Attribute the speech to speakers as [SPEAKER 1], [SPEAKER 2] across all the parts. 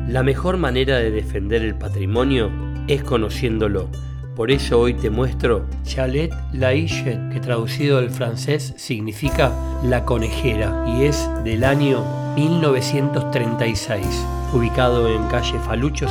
[SPEAKER 1] La mejor manera de defender el patrimonio es conociéndolo. Por eso hoy te muestro Chalet La Hillette, que traducido del francés significa La Conejera y es del año 1936, ubicado en calle Falucho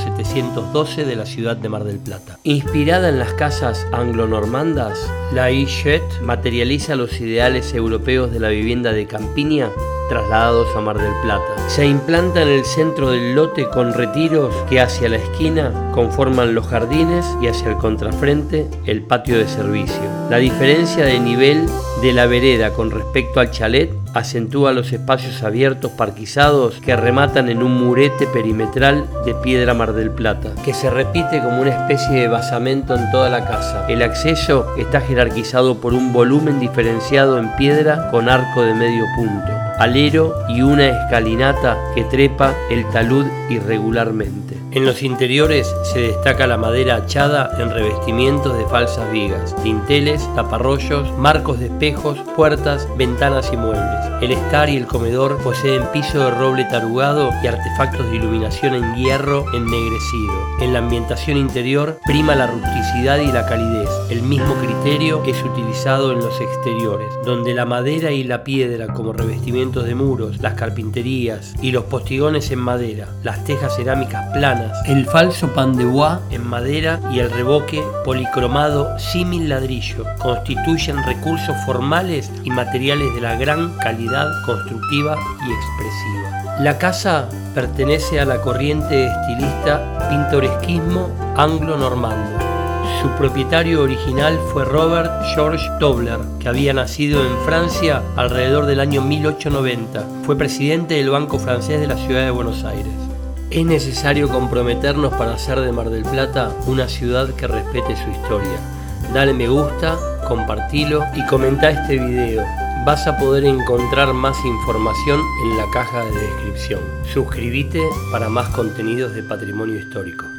[SPEAKER 1] 712 de la ciudad de Mar del Plata. Inspirada en las casas anglo-normandas, La Hillette materializa los ideales europeos de la vivienda de campiña trasladados a Mar del Plata. Se implanta en el centro del lote con retiros que hacia la esquina conforman los jardines y hacia el contrafrente el patio de servicio. La diferencia de nivel de la vereda con respecto al chalet acentúa los espacios abiertos parquizados que rematan en un murete perimetral de piedra Mar del Plata, que se repite como una especie de basamento en toda la casa. El acceso está jerarquizado por un volumen diferenciado en piedra con arco de medio punto, alero y una escalinata que trepa el talud irregularmente. En los interiores se destaca la madera achada en revestimientos de falsas vigas, dinteles, taparrollos, marcos de espejos, puertas, ventanas y muebles. El estar y el comedor poseen piso de roble tarugado y artefactos de iluminación en hierro ennegrecido. En la ambientación interior prima la rusticidad y la calidez. El mismo criterio es utilizado en los exteriores, donde la madera y la piedra como revestimientos de muros, las carpinterías y los postigones en madera, las tejas cerámicas planas, el falso pan de bois en madera y el revoque policromado símil ladrillo constituyen recursos formales y materiales de la gran calidad constructiva y expresiva. La casa pertenece a la corriente estilista pintoresquismo anglo-normando. Su propietario original fue Robert George Tobler, que había nacido en Francia alrededor del año 1890. Fue presidente del Banco Francés de la ciudad de Buenos Aires. Es necesario comprometernos para hacer de Mar del Plata una ciudad que respete su historia. Dale me gusta, compartilo y comenta este video. Vas a poder encontrar más información en la caja de descripción. Suscríbete para más contenidos de patrimonio histórico.